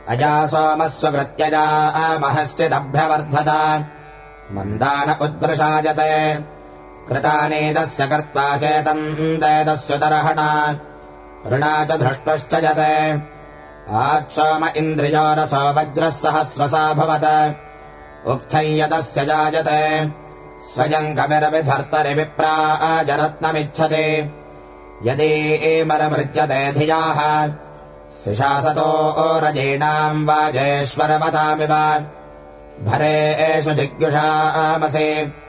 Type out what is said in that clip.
अजा सोमस्वकृत्यजा महश्चिदभ्यवर्धत मन्दान उद्वृषायते कृतानेदस्य कर्त्वा चेतन्देदस्युतर्हणा ऋणा च धृष्टश्च यते आत्सोम इन्द्रियो रसो वज्रः सहस्रसा भवत् उक्थै यतस्य जायते स्वयम् कविर्विधर्तरि विप्राजरत्नमिच्छति यदि एमरमृज्यते धियाः सिशासतो रजीणाम् वाजेश्वरमतामिव भरे एषु जिज्ञुषामसि